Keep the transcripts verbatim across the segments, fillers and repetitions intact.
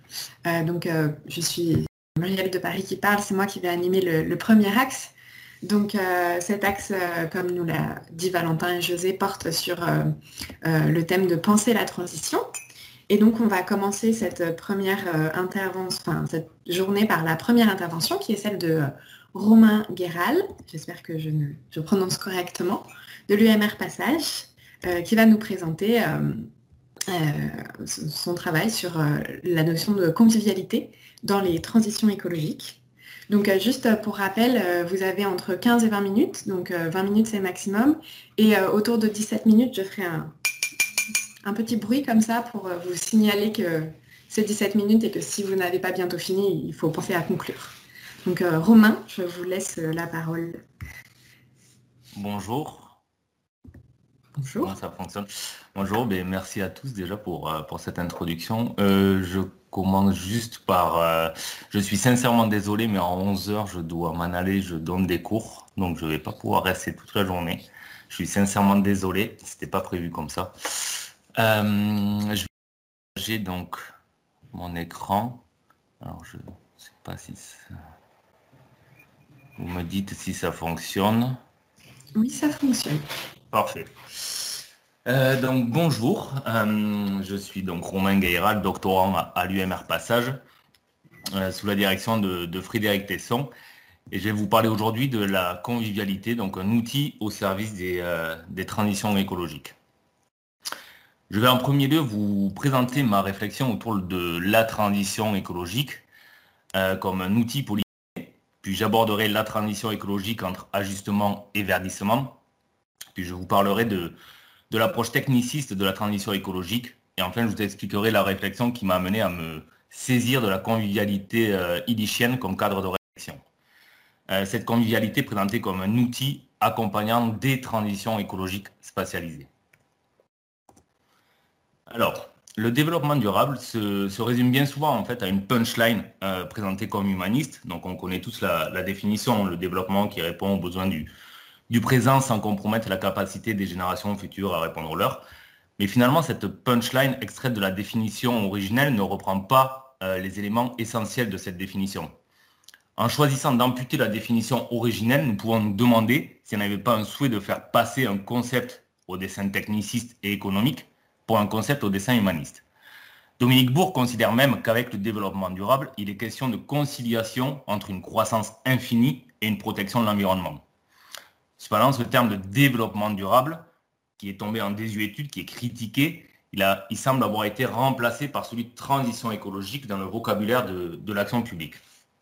Euh, donc, euh, je suis Muriel de Paris qui parle, c'est moi qui vais animer le, le premier axe. Donc, euh, cet axe, euh, comme nous l'a dit Valentin et José, porte sur euh, euh, le thème de penser la transition. Et donc, on va commencer cette première euh, intervention, enfin, cette journée par la première intervention, qui est celle de euh, Romain Guéral, j'espère que je, ne, je prononce correctement, de l'U M R Passage, euh, qui va nous présenter euh, euh, son travail sur euh, la notion de convivialité dans les transitions écologiques. Donc, euh, juste pour rappel, euh, vous avez entre quinze et vingt minutes, donc euh, vingt minutes c'est maximum, et euh, autour de dix-sept minutes, je ferai un, un petit bruit comme ça pour euh, vous signaler que c'est dix-sept minutes et que si vous n'avez pas bientôt fini, il faut penser à conclure. Donc, euh, Romain, je vous laisse euh, la parole. Bonjour. Bonjour. Comment ça fonctionne? Bonjour, ben, merci à tous déjà pour, euh, pour cette introduction. Euh, je commence juste par... Euh, je suis sincèrement désolé, mais en onze heures, je dois m'en aller, je donne des cours, donc je ne vais pas pouvoir rester toute la journée. Je suis sincèrement désolé, c'était pas prévu comme ça. Euh, je vais partager donc mon écran. Alors, je ne sais pas si ça... Vous me dites si ça fonctionne. Oui, ça fonctionne. Parfait. Euh, donc bonjour, euh, je suis donc Romain Guéral, doctorant à, à l'U M R Passage, euh, sous la direction de, de Frédéric Tesson, et je vais vous parler aujourd'hui de la convivialité, donc un outil au service des, euh, des transitions écologiques. Je vais en premier lieu vous présenter ma réflexion autour de la transition écologique euh, comme un outil politique, puis j'aborderai la transition écologique entre ajustement et verdissement, puis je vous parlerai de de l'approche techniciste de la transition écologique. Et enfin, je vous expliquerai la réflexion qui m'a amené à me saisir de la convivialité euh, illichienne comme cadre de réflexion. Euh, cette convivialité présentée comme un outil accompagnant des transitions écologiques spatialisées. Alors, le développement durable se, se résume bien souvent en fait à une punchline euh, présentée comme humaniste. Donc, on connaît tous la, la définition, le développement qui répond aux besoins du, du présent sans compromettre la capacité des générations futures à répondre aux leurs. Mais finalement, cette punchline extraite de la définition originelle ne reprend pas euh, les éléments essentiels de cette définition. En choisissant d'amputer la définition originelle, nous pouvons nous demander s'il n'y avait pas un souhait de faire passer un concept au dessin techniciste et économique pour un concept au dessin humaniste. Dominique Bourg considère même qu'avec le développement durable, il est question de conciliation entre une croissance infinie et une protection de l'environnement. Cependant, ce terme de développement durable, qui est tombé en désuétude, qui est critiqué, il, a, il semble avoir été remplacé par celui de transition écologique dans le vocabulaire de, de l'action publique.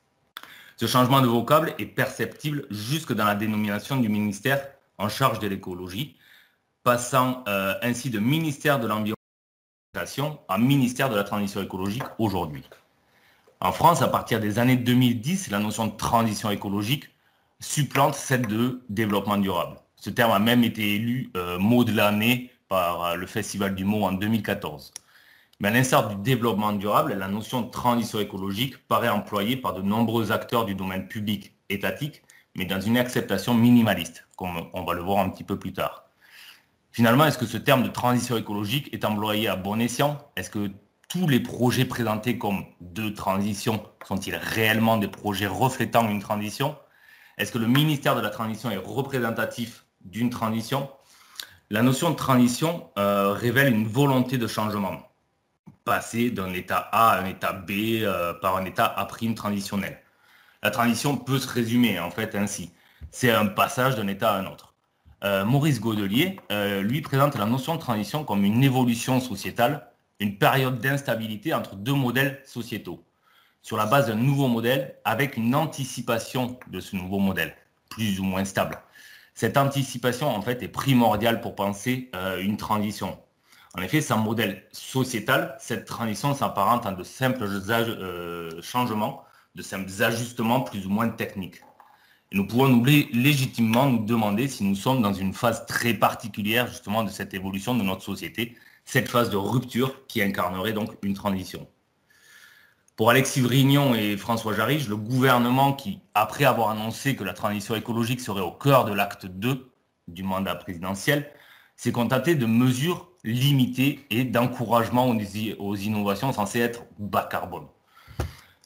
Ce changement de vocable est perceptible jusque dans la dénomination du ministère en charge de l'écologie, passant euh, ainsi de ministère de l'environnement à ministère de la transition écologique aujourd'hui. En France, à partir des années deux mille dix, la notion de transition écologique supplante celle de développement durable. Ce terme a même été élu euh, mot de l'année par euh, le Festival du mot en deux mille quatorze. Mais à l'instar du développement durable, la notion de transition écologique paraît employée par de nombreux acteurs du domaine public étatique, mais dans une acceptation minimaliste, comme on va le voir un petit peu plus tard. Finalement, est-ce que ce terme de transition écologique est employé à bon escient? Est-ce que tous les projets présentés comme de transition sont-ils réellement des projets reflétant une transition? Est-ce que le ministère de la Transition est représentatif d'une transition? La notion de transition euh, révèle une volonté de changement, passer d'un état A à un état B euh, par un état A' transitionnel. La transition peut se résumer en fait ainsi. C'est un passage d'un état à un autre. Euh, Maurice Godelier, euh, lui, présente la notion de transition comme une évolution sociétale, une période d'instabilité entre deux modèles sociétaux, sur la base d'un nouveau modèle avec une anticipation de ce nouveau modèle, plus ou moins stable. Cette anticipation, en fait, est primordiale pour penser euh, une transition. En effet, sans modèle sociétal, cette transition s'apparente à de simples euh, changements, de simples ajustements plus ou moins techniques. Et nous pouvons nous lé légitimement nous demander si nous sommes dans une phase très particulière justement de cette évolution de notre société, cette phase de rupture qui incarnerait donc une transition. Pour Alexis Vrignon et François Jarige, le gouvernement qui, après avoir annoncé que la transition écologique serait au cœur de l'acte deux du mandat présidentiel, s'est contenté de mesures limitées et d'encouragement aux innovations censées être bas carbone.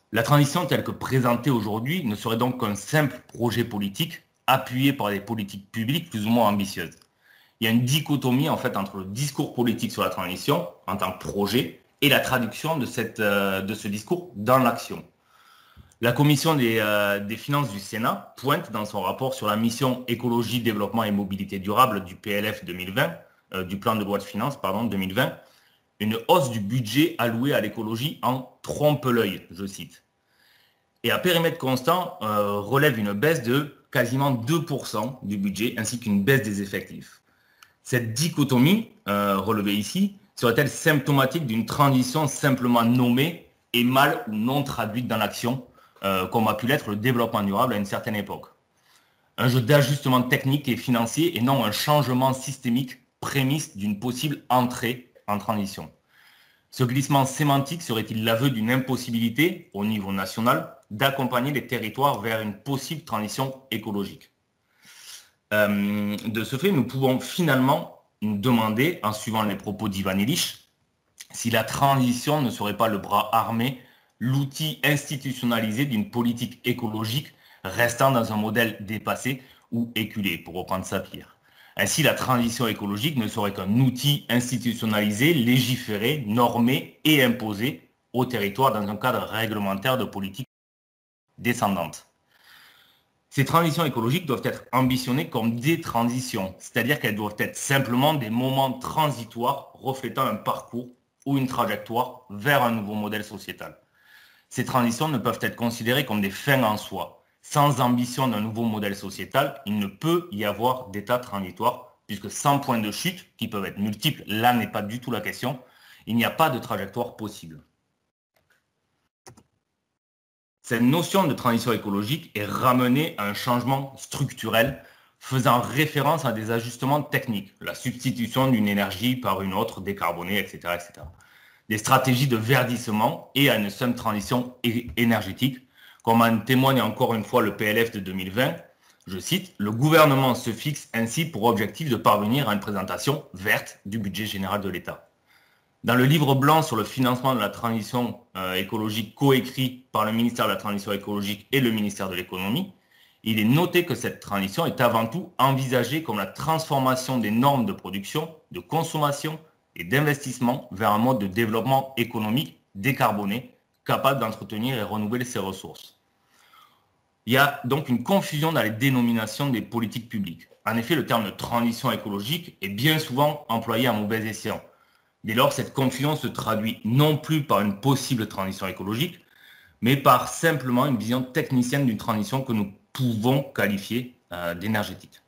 La transition telle que présentée aujourd'hui ne serait donc qu'un simple projet politique appuyé par des politiques publiques plus ou moins ambitieuses. Il y a une dichotomie en fait entre le discours politique sur la transition en tant que projet et la traduction de, cette, euh, de ce discours dans l'action. La commission des, euh, des finances du Sénat pointe dans son rapport sur la mission écologie, développement et mobilité durable du P L F deux mille vingt, euh, du plan de loi de finances pardon, deux mille vingt, une hausse du budget alloué à l'écologie en trompe-l'œil, je cite. Et à périmètre constant, euh, relève une baisse de quasiment deux pour cent du budget ainsi qu'une baisse des effectifs. Cette dichotomie, euh, relevée ici, serait-elle symptomatique d'une transition simplement nommée et mal ou non traduite dans l'action, euh, comme a pu l'être le développement durable à une certaine époque? Un jeu d'ajustement technique et financier et non un changement systémique prémisse d'une possible entrée en transition. Ce glissement sémantique serait-il l'aveu d'une impossibilité, au niveau national, d'accompagner les territoires vers une possible transition écologique? Euh, de ce fait, nous pouvons finalement nous demander, en suivant les propos d'Ivan Illich, si la transition ne serait pas le bras armé, l'outil institutionnalisé d'une politique écologique restant dans un modèle dépassé ou éculé, pour reprendre Sapir. Ainsi, la transition écologique ne serait qu'un outil institutionnalisé, légiféré, normé et imposé au territoire dans un cadre réglementaire de politique descendante. Ces transitions écologiques doivent être ambitionnées comme des transitions, c'est-à-dire qu'elles doivent être simplement des moments transitoires reflétant un parcours ou une trajectoire vers un nouveau modèle sociétal. Ces transitions ne peuvent être considérées comme des fins en soi. Sans ambition d'un nouveau modèle sociétal, il ne peut y avoir d'état transitoire, puisque sans point de chute, qui peuvent être multiples, là n'est pas du tout la question, il n'y a pas de trajectoire possible. Cette notion de transition écologique est ramenée à un changement structurel faisant référence à des ajustements techniques, la substitution d'une énergie par une autre décarbonée, et cetera, et cetera. Des stratégies de verdissement et à une simple transition énergétique, comme en témoigne encore une fois le P L F de deux mille vingt, je cite, « Le gouvernement se fixe ainsi pour objectif de parvenir à une présentation verte du budget général de l'État. » Dans le livre blanc sur le financement de la transition euh, écologique coécrit par le ministère de la Transition écologique et le ministère de l'Économie, il est noté que cette transition est avant tout envisagée comme la transformation des normes de production, de consommation et d'investissement vers un mode de développement économique décarboné, capable d'entretenir et renouveler ses ressources. Il y a donc une confusion dans les dénominations des politiques publiques. En effet, le terme de transition écologique est bien souvent employé à mauvais escient. Dès lors, cette confusion se traduit non plus par une possible transition écologique, mais par simplement une vision technicienne d'une transition que nous pouvons qualifier euh, d'énergétique.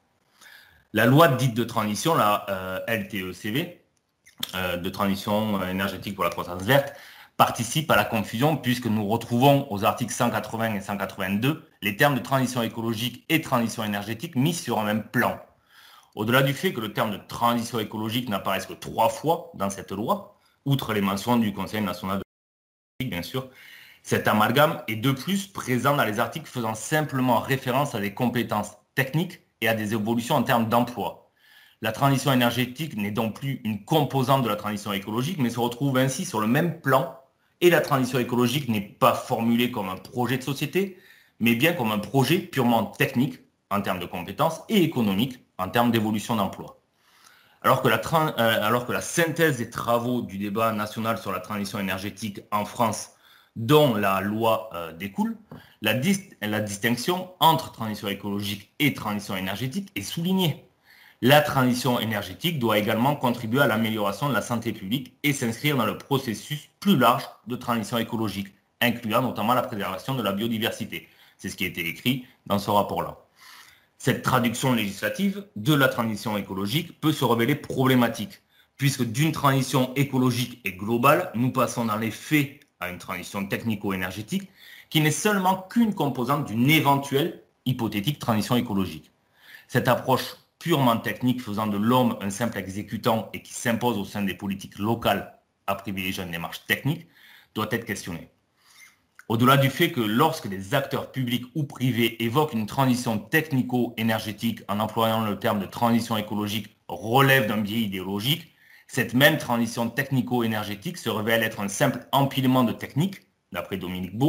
La loi dite de transition, la euh, L T E C V, euh, de transition énergétique pour la croissance verte, participe à la confusion puisque nous retrouvons aux articles cent quatre-vingts et cent quatre-vingt-deux les termes de transition écologique et transition énergétique mis sur un même plan. Au-delà du fait que le terme de transition écologique n'apparaisse que trois fois dans cette loi, outre les mentions du Conseil national de l'énergie, bien sûr, cet amalgame est de plus présent dans les articles faisant simplement référence à des compétences techniques et à des évolutions en termes d'emploi. La transition énergétique n'est donc plus une composante de la transition écologique, mais se retrouve ainsi sur le même plan. Et la transition écologique n'est pas formulée comme un projet de société, mais bien comme un projet purement technique en termes de compétences et économique en termes d'évolution d'emploi. Alors que la, euh, alors que la synthèse des travaux du débat national sur la transition énergétique en France, dont la loi euh, découle, la, dis la distinction entre transition écologique et transition énergétique est soulignée. La transition énergétique doit également contribuer à l'amélioration de la santé publique et s'inscrire dans le processus plus large de transition écologique, incluant notamment la préservation de la biodiversité. C'est ce qui a été écrit dans ce rapport-là. Cette traduction législative de la transition écologique peut se révéler problématique, puisque d'une transition écologique et globale, nous passons dans les faits à une transition technico-énergétique qui n'est seulement qu'une composante d'une éventuelle hypothétique transition écologique. Cette approche purement technique faisant de l'homme un simple exécutant et qui s'impose au sein des politiques locales à privilégier une démarche technique, doit être questionnée. Au-delà du fait que lorsque des acteurs publics ou privés évoquent une transition technico-énergétique en employant le terme de transition écologique relève d'un biais idéologique, cette même transition technico-énergétique se révèle être un simple empilement de techniques, d'après Dominique Bourg,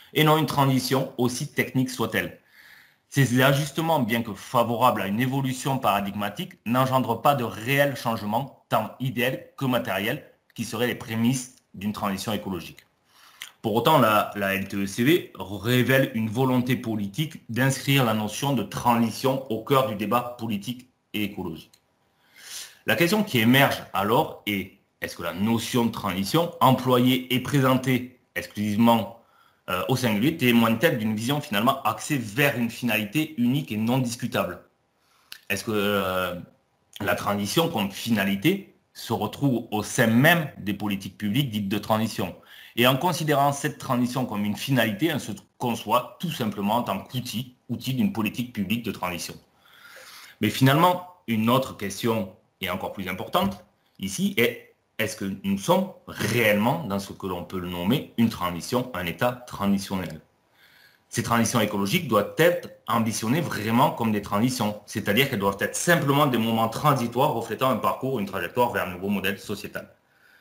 et non une transition aussi technique soit-elle. Ces ajustements, bien que favorables à une évolution paradigmatique, n'engendrent pas de réels changements, tant idéals que matériels, qui seraient les prémices d'une transition écologique. Pour autant, la, la L T E C V révèle une volonté politique d'inscrire la notion de transition au cœur du débat politique et écologique. La question qui émerge alors est, est-ce que la notion de transition, employée et présentée exclusivement euh, au singulier, témoigne-t-elle d'une vision finalement axée vers une finalité unique et non discutable? Est-ce que euh, la transition comme finalité se retrouve au sein même des politiques publiques dites de transition? Et en considérant cette transition comme une finalité, elle se conçoit tout simplement en tant qu'outil, outil d'une politique publique de transition. Mais finalement, une autre question est encore plus importante ici est, est-ce que nous sommes réellement dans ce que l'on peut nommer une transition, un état transitionnel? Ces transitions écologiques doivent être ambitionnées vraiment comme des transitions, c'est-à-dire qu'elles doivent être simplement des moments transitoires reflétant un parcours, une trajectoire vers un nouveau modèle sociétal.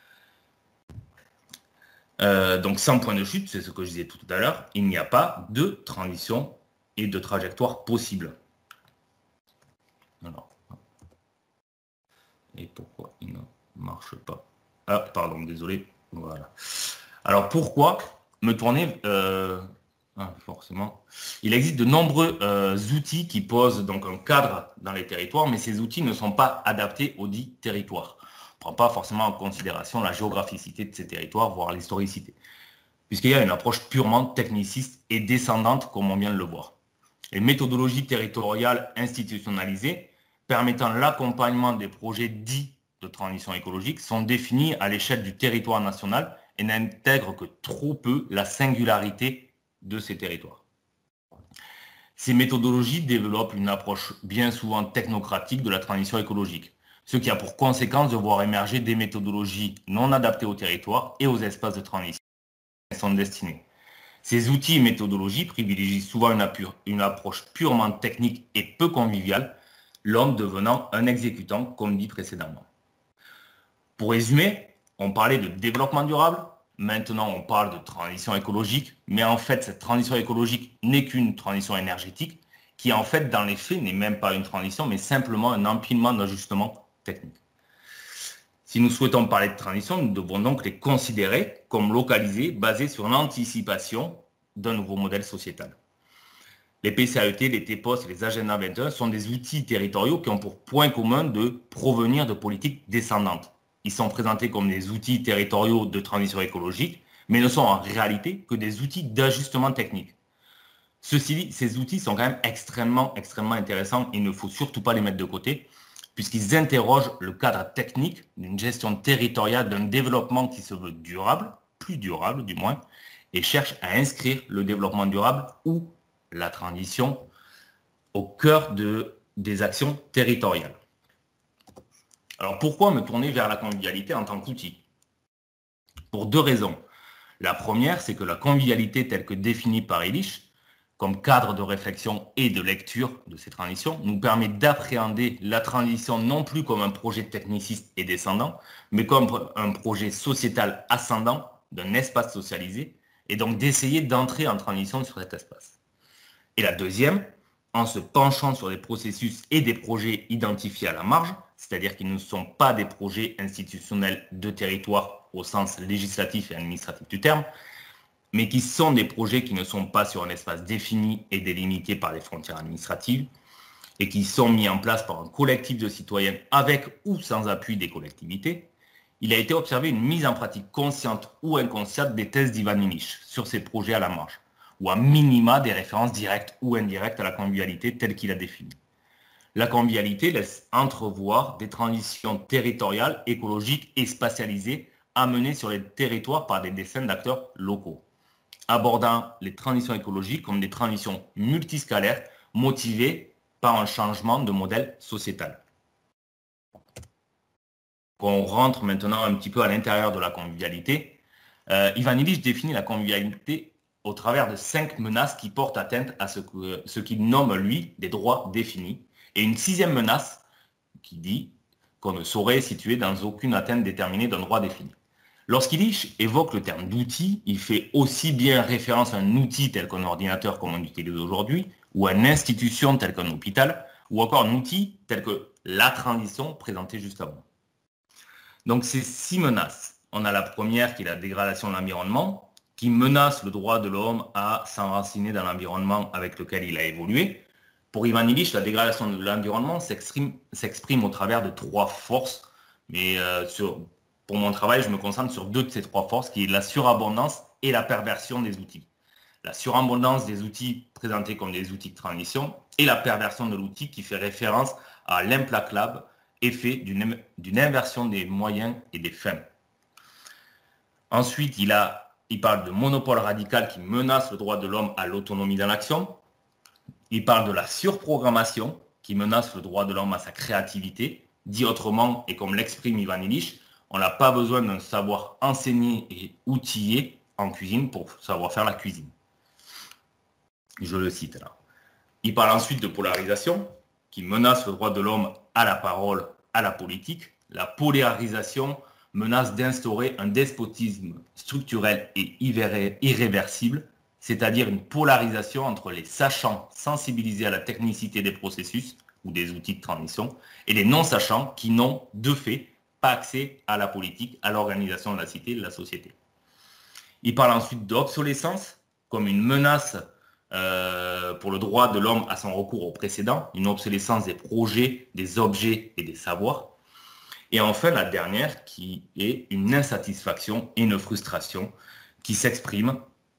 Euh, donc sans point de chute, c'est ce que je disais tout à l'heure, il n'y a pas de transition et de trajectoire possible. Alors, et pourquoi il ne marche pas? Ah, pardon, désolé. Voilà. Alors pourquoi me tourner euh, ah, forcément. Il existe de nombreux euh, outils qui posent donc un cadre dans les territoires, mais ces outils ne sont pas adaptés aux dits territoires. On ne prend pas forcément en considération la géographicité de ces territoires, voire l'historicité, puisqu'il y a une approche purement techniciste et descendante, comme on vient de le voir. Les méthodologies territoriales institutionnalisées permettant l'accompagnement des projets dits de transition écologique sont définies à l'échelle du territoire national et n'intègrent que trop peu la singularité de ces territoires. Ces méthodologies développent une approche bien souvent technocratique de la transition écologique, ce qui a pour conséquence de voir émerger des méthodologies non adaptées au territoire et aux espaces de transition qui sont destinés. Ces outils et méthodologies privilégient souvent une, une approche purement technique et peu conviviale, l'homme devenant un exécutant, comme dit précédemment. Pour résumer, on parlait de développement durable, maintenant on parle de transition écologique, mais en fait cette transition écologique n'est qu'une transition énergétique, qui en fait dans les faits n'est même pas une transition, mais simplement un empilement d'ajustements techniques. Si nous souhaitons parler de transition, nous devons donc les considérer comme localisés, basés sur l'anticipation d'un nouveau modèle sociétal. Les P C A E T, les T P O S et les Agenda vingt et un sont des outils territoriaux qui ont pour point commun de provenir de politiques descendantes. Ils sont présentés comme des outils territoriaux de transition écologique, mais ne sont en réalité que des outils d'ajustement technique. Ceci dit, ces outils sont quand même extrêmement, extrêmement intéressants. Il ne faut surtout pas les mettre de côté, puisqu'ils interrogent le cadre technique d'une gestion territoriale, d'un développement qui se veut durable, plus durable du moins, et cherchent à inscrire le développement durable ou la transition au cœur de, des actions territoriales. Alors pourquoi me tourner vers la convivialité en tant qu'outil? Pour deux raisons. La première, c'est que la convivialité telle que définie par Illich, comme cadre de réflexion et de lecture de ces transitions, nous permet d'appréhender la transition non plus comme un projet techniciste et descendant, mais comme un projet sociétal ascendant d'un espace socialisé, et donc d'essayer d'entrer en transition sur cet espace. Et la deuxième, en se penchant sur des processus et des projets identifiés à la marge, c'est-à-dire qu'ils ne sont pas des projets institutionnels de territoire au sens législatif et administratif du terme, mais qui sont des projets qui ne sont pas sur un espace défini et délimité par les frontières administratives, et qui sont mis en place par un collectif de citoyens avec ou sans appui des collectivités, il a été observé une mise en pratique consciente ou inconsciente des thèses d'Ivan Illich sur ces projets à la marge, ou à minima des références directes ou indirectes à la convivialité telle qu'il a définie. La convivialité laisse entrevoir des transitions territoriales, écologiques et spatialisées amenées sur les territoires par des dessins d'acteurs locaux, abordant les transitions écologiques comme des transitions multiscalaires motivées par un changement de modèle sociétal. On rentre maintenant un petit peu à l'intérieur de la convivialité. Euh, Ivan Illich définit la convivialité au travers de cinq menaces qui portent atteinte à ce, que, ce qu'il nomme, lui, des droits définis, et une sixième menace qui dit qu'on ne saurait situer dans aucune atteinte déterminée d'un droit défini. Lorsqu'Illich évoque le terme d'outil, il fait aussi bien référence à un outil tel qu'un ordinateur comme on utilise aujourd'hui, ou à une institution telle qu'un hôpital, ou encore un outil tel que la transition présentée juste avant. Donc ces six menaces. On a la première qui est la dégradation de l'environnement, qui menace le droit de l'homme à s'enraciner dans l'environnement avec lequel il a évolué. Pour Ivan Illich, la dégradation de l'environnement s'exprime, s'exprime au travers de trois forces, mais euh, sur, pour mon travail, je me concentre sur deux de ces trois forces, qui est la surabondance et la perversion des outils. La surabondance des outils présentés comme des outils de transition et la perversion de l'outil qui fait référence à l'implacable effet d'une, d'une inversion des moyens et des fins. Ensuite, il, a, il parle de monopole radical qui menace le droit de l'homme à l'autonomie dans l'action. Il parle de la surprogrammation qui menace le droit de l'homme à sa créativité. Dit autrement, et comme l'exprime Ivan Illich, on n'a pas besoin d'un savoir enseigné et outillé en cuisine pour savoir faire la cuisine. Je le cite là. Il parle ensuite de polarisation qui menace le droit de l'homme à la parole, à la politique. La polarisation menace d'instaurer un despotisme structurel et irréversible, c'est-à-dire une polarisation entre les sachants sensibilisés à la technicité des processus ou des outils de transition et les non-sachants qui n'ont, de fait, pas accès à la politique, à l'organisation de la cité, de la société. Il parle ensuite d'obsolescence comme une menace euh, pour le droit de l'homme à son recours au précédent, une obsolescence des projets, des objets et des savoirs. Et enfin, la dernière qui est une insatisfaction et une frustration qui s'exprime,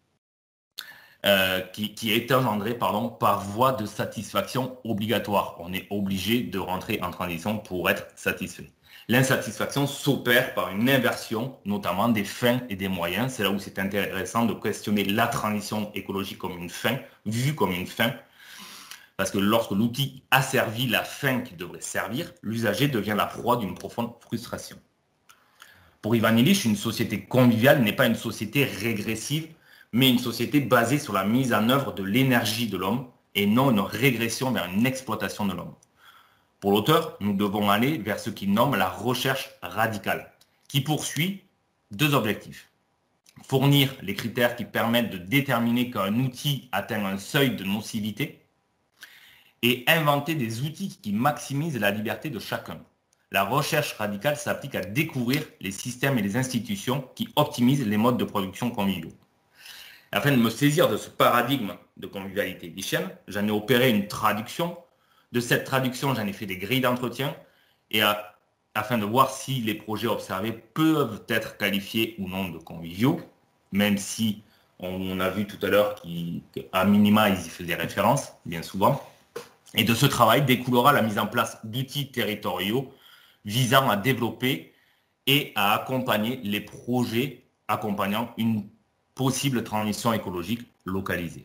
euh, qui, qui est engendrée pardon, par voie de satisfaction obligatoire. On est obligé de rentrer en transition pour être satisfait. L'insatisfaction s'opère par une inversion, notamment des fins et des moyens. C'est là où c'est intéressant de questionner la transition écologique comme une fin, vue comme une fin. Parce que lorsque l'outil a servi la fin qu'il devrait servir, l'usager devient la proie d'une profonde frustration. Pour Ivan Illich, une société conviviale n'est pas une société régressive, mais une société basée sur la mise en œuvre de l'énergie de l'homme et non une régression vers une exploitation de l'homme. Pour l'auteur, nous devons aller vers ce qu'il nomme la recherche radicale, qui poursuit deux objectifs. Fournir les critères qui permettent de déterminer qu'un outil atteint un seuil de nocivité et inventer des outils qui maximisent la liberté de chacun. La recherche radicale s'applique à découvrir les systèmes et les institutions qui optimisent les modes de production conviviaux. Afin de me saisir de ce paradigme de convivialité illichienne, j'en ai opéré une traduction. De cette traduction, j'en ai fait des grilles d'entretien et à, afin de voir si les projets observés peuvent être qualifiés ou non de conviviaux, même si on a vu tout à l'heure qu'à minima, ils y faisaient référence, bien souvent. Et de ce travail découlera la mise en place d'outils territoriaux visant à développer et à accompagner les projets accompagnant une possible transition écologique localisée.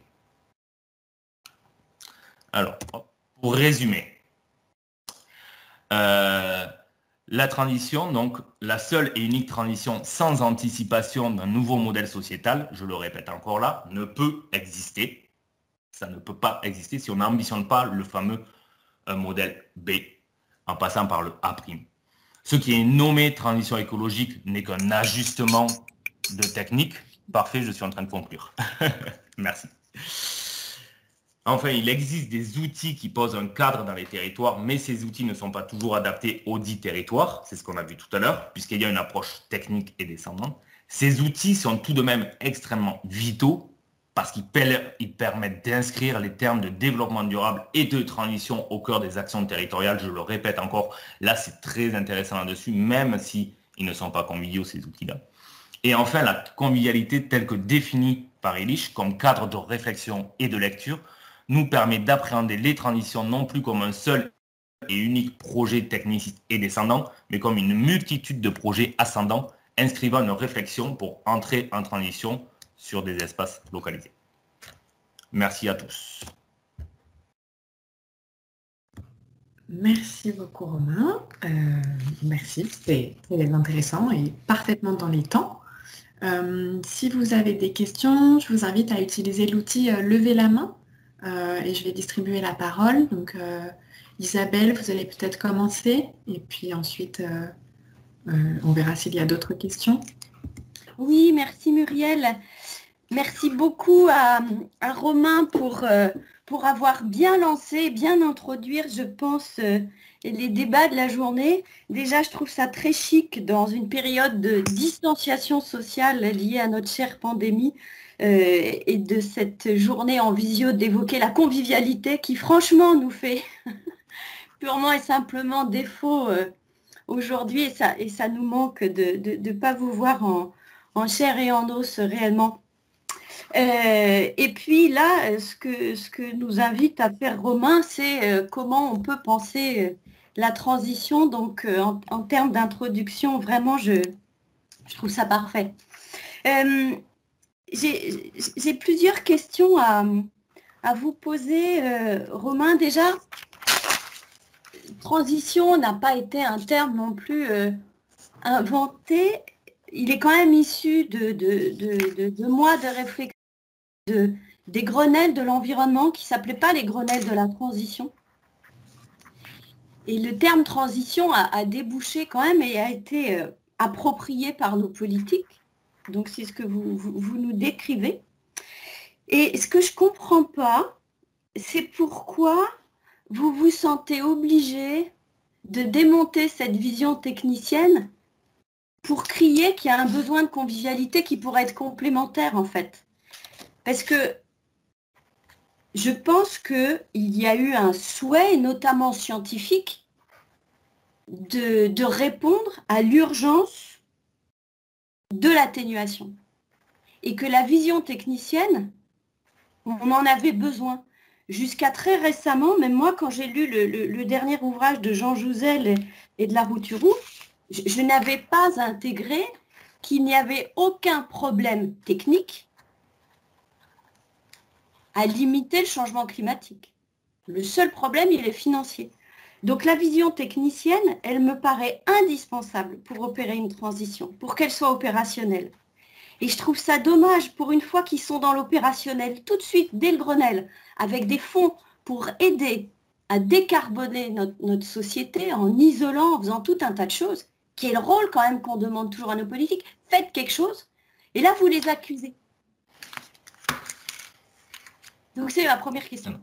Alors, pour résumer, euh, la transition, donc la seule et unique transition sans anticipation d'un nouveau modèle sociétal, je le répète encore là, ne peut exister. Ça ne peut pas exister si on n'ambitionne pas le fameux euh, modèle B, en passant par le A'. Ce qui est nommé transition écologique n'est qu'un ajustement de technique. Parfait, je suis en train de conclure. Merci. Enfin, il existe des outils qui posent un cadre dans les territoires, mais ces outils ne sont pas toujours adaptés aux dits territoires. C'est ce qu'on a vu tout à l'heure, puisqu'il y a une approche technique et descendante. Ces outils sont tout de même extrêmement vitaux parce qu'ils permettent d'inscrire les termes de développement durable et de transition au cœur des actions territoriales. Je le répète encore, là c'est très intéressant là-dessus, même si ils ne sont pas conviviaux ces outils-là. Et enfin, la convivialité telle que définie par Illich comme cadre de réflexion et de lecture nous permet d'appréhender les transitions non plus comme un seul et unique projet techniciste et descendant, mais comme une multitude de projets ascendants inscrivant une réflexion pour entrer en transition sur des espaces localisés. Merci à tous. Merci beaucoup Romain. Euh, merci, c'était très intéressant et parfaitement dans les temps. Euh, si vous avez des questions, je vous invite à utiliser l'outil euh, Lever la main euh, et je vais distribuer la parole. Donc euh, Isabelle, vous allez peut-être commencer et puis ensuite euh, euh, on verra s'il y a d'autres questions. Oui, merci Muriel. Merci beaucoup à, à Romain pour, euh, pour avoir bien lancé, bien introduire, je pense, euh, les débats de la journée. Déjà, je trouve ça très chic dans une période de distanciation sociale liée à notre chère pandémie euh, et de cette journée en visio d'évoquer la convivialité qui, franchement, nous fait purement et simplement défaut euh, aujourd'hui et ça, et ça nous manque de ne de, de pas vous voir en, en chair et en os réellement. Euh, et puis là, ce que, ce que nous invite à faire Romain, c'est euh, comment on peut penser euh, la transition. Donc euh, en, en termes d'introduction, vraiment, je, je trouve ça parfait. Euh, j'ai, j'ai plusieurs questions à, à vous poser, euh, Romain. Déjà, transition n'a pas été un terme non plus euh, inventé. Il est quand même issu de, de, de, de, de mois de réflexion. De, des Grenelles de l'environnement qui ne s'appelaient pas les Grenelles de la transition. Et le terme transition a, a débouché quand même et a été euh, approprié par nos politiques. Donc c'est ce que vous, vous, vous nous décrivez. Et ce que je ne comprends pas, c'est pourquoi vous vous sentez obligé de démonter cette vision technicienne pour crier qu'il y a un besoin de convivialité qui pourrait être complémentaire en fait. Parce que je pense qu'il y a eu un souhait, notamment scientifique, de, de répondre à l'urgence de l'atténuation. Et que la vision technicienne, on en avait besoin. Jusqu'à très récemment, même moi, quand j'ai lu le, le, le dernier ouvrage de Jean Jouzel et, et de Larouturou, je, je n'avais pas intégré qu'il n'y avait aucun problème technique à limiter le changement climatique. Le seul problème, il est financier. Donc la vision technicienne, elle me paraît indispensable pour opérer une transition, pour qu'elle soit opérationnelle. Et je trouve ça dommage, pour une fois qu'ils sont dans l'opérationnel, tout de suite, dès le Grenelle, avec des fonds pour aider à décarboner notre, notre société en isolant, en faisant tout un tas de choses, qui est le rôle quand même qu'on demande toujours à nos politiques. Faites quelque chose, et là, vous les accusez. Donc c'est ma première question.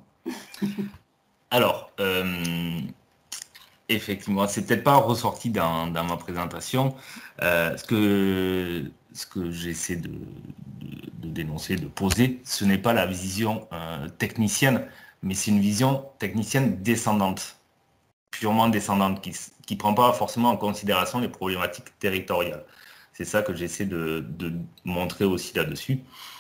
Alors, euh, effectivement, c'est peut-être pas ressorti dans, dans ma présentation. Euh, ce que, ce que j'essaie de, de, de dénoncer, de poser, ce n'est pas la vision euh, technicienne, mais c'est une vision technicienne descendante, purement descendante, qui ne prend pas forcément en considération les problématiques territoriales. C'est ça que j'essaie de, de montrer aussi là-dessus.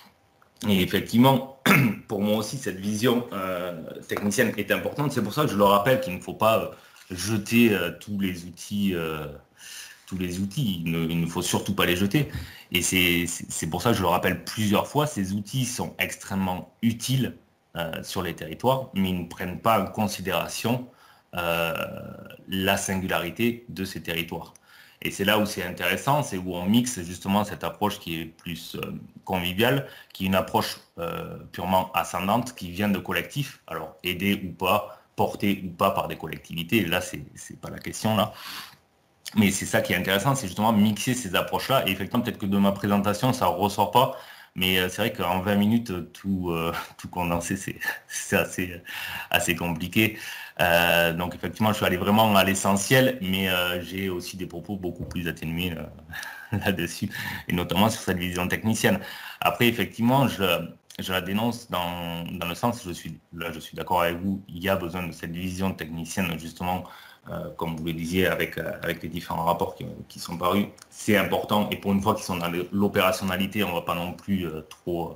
Et effectivement, pour moi aussi, cette vision euh, technicienne est importante. C'est pour ça que je le rappelle qu'il ne faut pas euh, jeter euh, tous les outils. Euh, tous les outils. Il ne, il ne faut surtout pas les jeter. Et c'est, c'est, c'est pour ça que je le rappelle plusieurs fois. Ces outils sont extrêmement utiles euh, sur les territoires, mais ils ne prennent pas en considération euh, la singularité de ces territoires. Et c'est là où c'est intéressant, c'est où on mixe justement cette approche qui est plus euh, conviviale, qui est une approche euh, purement ascendante, qui vient de collectifs, alors aidés ou pas, portés ou pas par des collectivités, là c'est, c'est pas la question là. Mais c'est ça qui est intéressant, c'est justement mixer ces approches-là. Et effectivement, peut-être que de ma présentation, ça ne ressort pas, mais euh, c'est vrai qu'en vingt minutes, tout, euh, tout condenser, c'est, c'est assez, assez compliqué. Euh, donc effectivement, je suis allé vraiment à l'essentiel, mais euh, j'ai aussi des propos beaucoup plus atténués euh, là-dessus, et notamment sur cette vision technicienne. Après, effectivement, je, je la dénonce dans, dans le sens, je suis, là je suis d'accord avec vous, il y a besoin de cette vision technicienne, justement, euh, comme vous le disiez, avec, euh, avec les différents rapports qui, qui sont parus. C'est important, et pour une fois qu'ils sont dans l'opérationnalité, on ne va pas non plus euh, trop,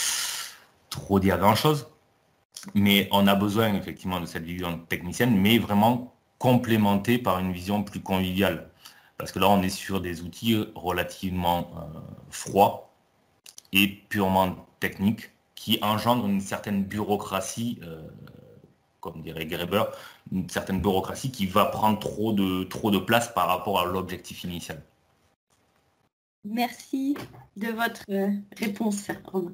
trop dire grand-chose. Mais on a besoin effectivement de cette vision technicienne, mais vraiment complémentée par une vision plus conviviale. Parce que là, on est sur des outils relativement euh, froids et purement techniques qui engendrent une certaine bureaucratie, euh, comme dirait Graeber, une certaine bureaucratie qui va prendre trop de, trop de place par rapport à l'objectif initial. Merci de votre réponse, Romain.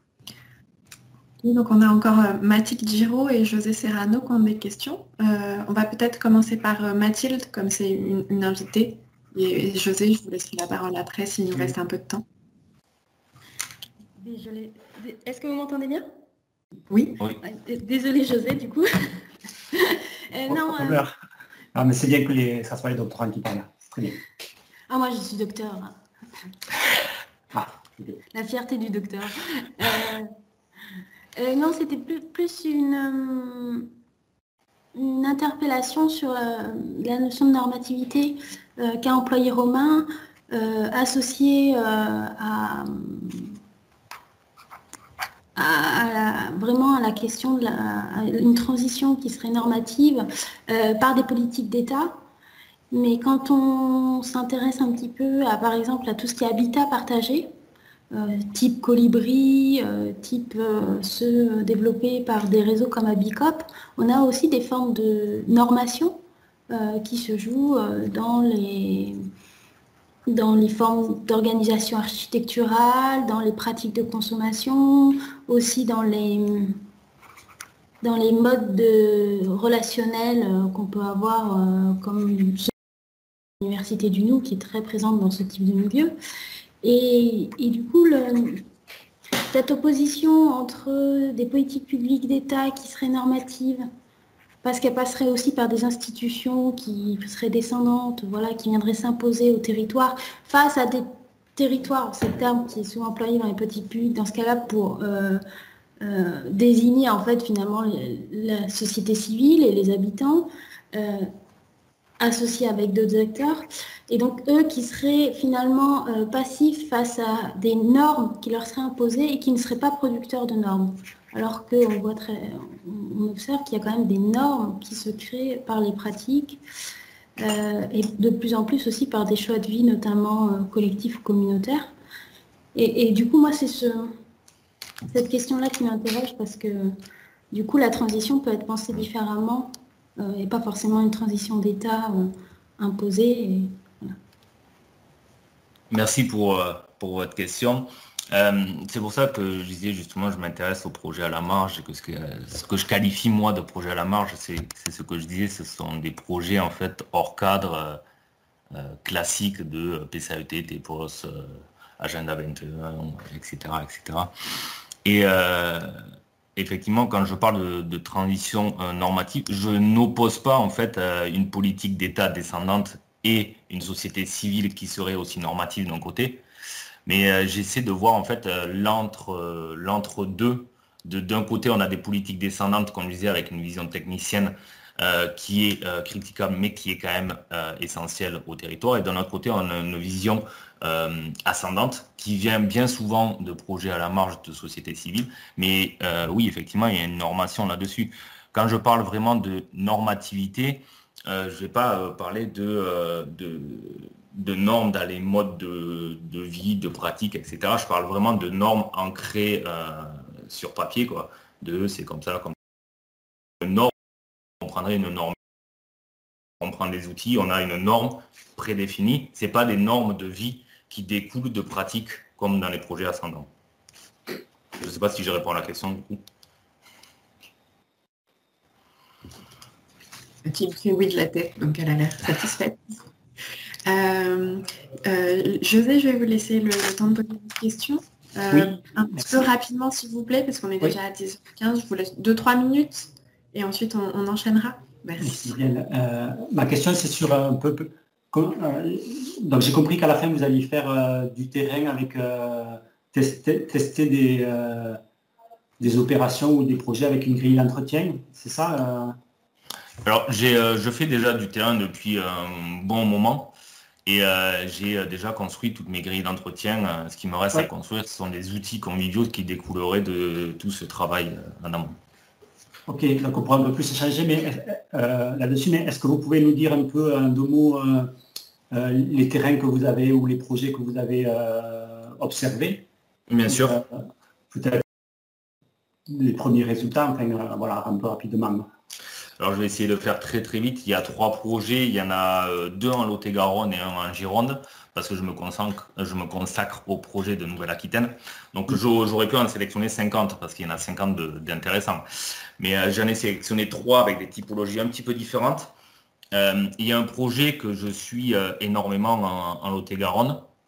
Donc on a encore Mathilde Giraud et José Serrano qui ont des questions. Euh, on va peut-être commencer par Mathilde, comme c'est une, une invitée. Et, et José, je vous laisserai la parole après s'il nous reste un peu de temps. Désolée. Est-ce que vous m'entendez bien? Oui. Oui. Désolée José, du coup. euh, non, euh... non, mais c'est bien que les, ça soit les doctorants qui parlent. C'est très bien. Ah, moi, je suis docteur. Ah, okay. La fierté du docteur. Euh, euh, non, c'était plus, plus une, une interpellation sur la, la notion de normativité euh, qu'a employé Romain, euh, associée euh, à... À la, vraiment à la question de la, à une transition qui serait normative euh, par des politiques d'État. Mais quand on s'intéresse un petit peu à, par exemple, à tout ce qui est habitat partagé, euh, type Colibri, euh, type euh, ceux développés par des réseaux comme Abicop, on a aussi des formes de normation euh, qui se jouent euh, dans les dans les formes d'organisation architecturale, dans les pratiques de consommation, aussi dans les, dans les modes de relationnels euh, qu'on peut avoir, euh, comme l'Université du Nou, qui est très présente dans ce type de milieu. Et, et du coup, le, cette opposition entre des politiques publiques d'État qui seraient normatives, parce qu'elle passerait aussi par des institutions qui seraient descendantes, voilà, qui viendraient s'imposer au territoire, face à des territoires, c'est le terme qui est souvent employé dans les politiques publiques, dans ce cas-là, pour euh, euh, désigner en fait finalement la société civile et les habitants, euh, associés avec d'autres acteurs, et donc eux qui seraient finalement euh, passifs face à des normes qui leur seraient imposées et qui ne seraient pas producteurs de normes. Alors qu'on voit très, on observe qu'il y a quand même des normes qui se créent par les pratiques euh, et de plus en plus aussi par des choix de vie, notamment euh, collectifs ou communautaires. Et, et du coup, moi, c'est ce, cette question-là qui m'interroge parce que du coup, la transition peut être pensée différemment euh, et pas forcément une transition d'État euh, imposée. Et, voilà. Merci pour, euh, pour votre question. Euh, c'est pour ça que je disais justement, je m'intéresse au projet à la marge et que ce que, ce que je qualifie moi de projet à la marge, c'est, c'est ce que je disais, ce sont des projets en fait hors cadre euh, euh, classique de P C A E T, T P O S, euh, Agenda vingt et un, et cetera, et cetera. Et euh, effectivement, quand je parle de, de transition euh, normative, je n'oppose pas en fait euh, une politique d'État descendante et une société civile qui serait aussi normative d'un côté. Mais euh, j'essaie de voir en fait euh, l'entre, euh, l'entre-deux. De, d'un côté, on a des politiques descendantes, comme je disais, avec une vision technicienne euh, qui est euh, critiquable, mais qui est quand même euh, essentielle au territoire. Et d'un autre côté, on a une vision euh, ascendante qui vient bien souvent de projets à la marge de société civile. Mais euh, oui, effectivement, il y a une normation là-dessus. Quand je parle vraiment de normativité, euh, je ne vais pas euh, parler de... Euh, de de normes dans les modes de, de vie, de pratique, et cetera. Je parle vraiment de normes ancrées euh, sur papier, quoi. De c'est comme ça, comme une norme, on prendrait une norme, on prend des outils, on a une norme prédéfinie. C'est pas des normes de vie qui découlent de pratiques comme dans les projets ascendants. Je ne sais pas si je réponds à la question du coup. Tu fais oui de la tête, donc elle a l'air satisfaite. Euh, euh, José, je vais vous laisser le, le temps de poser une question. Euh, oui, un petit peu rapidement, s'il vous plaît, parce qu'on est oui. déjà à dix heures quinze. Je vous laisse deux trois minutes et ensuite on, on enchaînera. Merci. Euh, ma question, c'est sur un peu... peu euh, donc j'ai compris qu'à la fin, vous alliez faire euh, du terrain avec euh, tester, tester des, euh, des opérations ou des projets avec une grille d'entretien. C'est ça euh... Alors, j'ai, euh, je fais déjà du terrain depuis un bon moment. Et euh, j'ai déjà construit toutes mes grilles d'entretien. Ce qui me reste ouais. à construire, ce sont des outils conviviaux qui découleraient de tout ce travail en amont. Ok, donc on pourra un peu plus échanger mais, euh, là-dessus, mais est-ce que vous pouvez nous dire un peu en deux mots euh, euh, les terrains que vous avez ou les projets que vous avez euh, observés? Bien sûr. Euh, peut-être les premiers résultats, enfin euh, voilà, un peu rapidement. Alors je vais essayer de faire très très vite. Il y a trois projets, il y en a deux en Lot-et-Garonne et un en Gironde, parce que je me consacre, je me consacre au projet de Nouvelle-Aquitaine. Donc j'aurais pu en sélectionner cinquante, parce qu'il y en a cinquante de, d'intéressants. Mais euh, j'en ai sélectionné trois avec des typologies un petit peu différentes. Euh, il y a un projet que je suis euh, énormément en, en Lot-et-Garonne,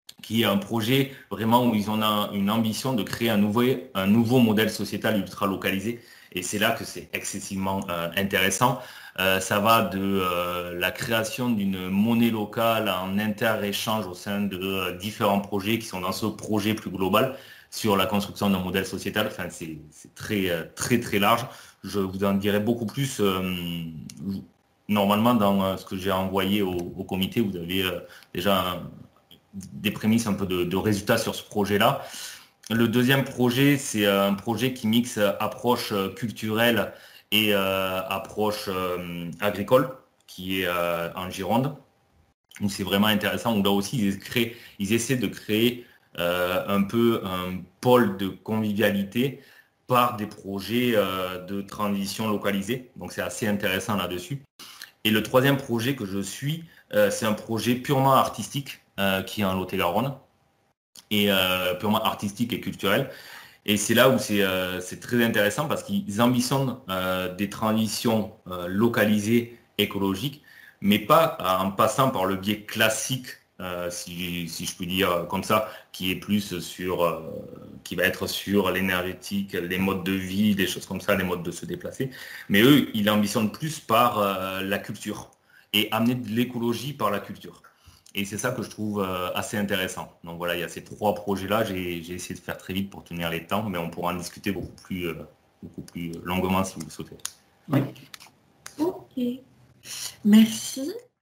qui est un projet vraiment où ils ont une ambition de créer un nouveau, un nouveau modèle sociétal ultra localisé. Et c'est là que c'est excessivement euh, intéressant. Euh, ça va de euh, la création d'une monnaie locale en inter-échange au sein de euh, différents projets qui sont dans ce projet plus global sur la construction d'un modèle sociétal. Enfin, c'est, c'est très, euh, très, très large. Je vous en dirai beaucoup plus. Euh, normalement, dans euh, ce que j'ai envoyé au, au comité, vous avez euh, déjà un, des prémices un peu de, de résultats sur ce projet-là. Le deuxième projet, c'est un projet qui mixe approche culturelle et euh, approche euh, agricole, qui est euh, en Gironde, où c'est vraiment intéressant, où là aussi, ils, créent, ils essaient de créer euh, un peu un pôle de convivialité par des projets euh, de transition localisée. Donc c'est assez intéressant là-dessus. Et le troisième projet que je suis, euh, c'est un projet purement artistique euh, qui est en Lot-et-Garonne, et euh, purement artistique et culturel. Et c'est là où c'est, euh, c'est très intéressant parce qu'ils ambitionnent euh, des transitions euh, localisées écologiques, mais pas en passant par le biais classique, euh, si, si je puis dire comme ça, qui est plus sur, euh, qui va être sur l'énergétique, les modes de vie, des choses comme ça, les modes de se déplacer. Mais eux, ils ambitionnent plus par euh, la culture et amener de l'écologie par la culture. Et c'est ça que je trouve euh, assez intéressant. Donc voilà, il y a ces trois projets-là. J'ai, j'ai essayé de faire très vite pour tenir les temps, mais on pourra en discuter beaucoup plus, euh, beaucoup plus longuement si vous le souhaitez. Oui. Ok. Merci.